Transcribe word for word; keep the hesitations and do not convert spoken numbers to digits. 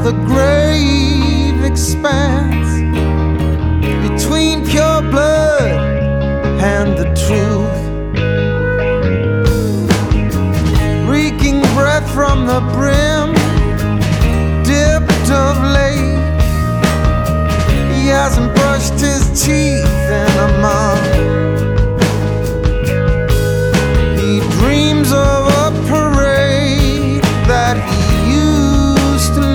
the grave expanse between pure blood and the truth, reeking breath from the brim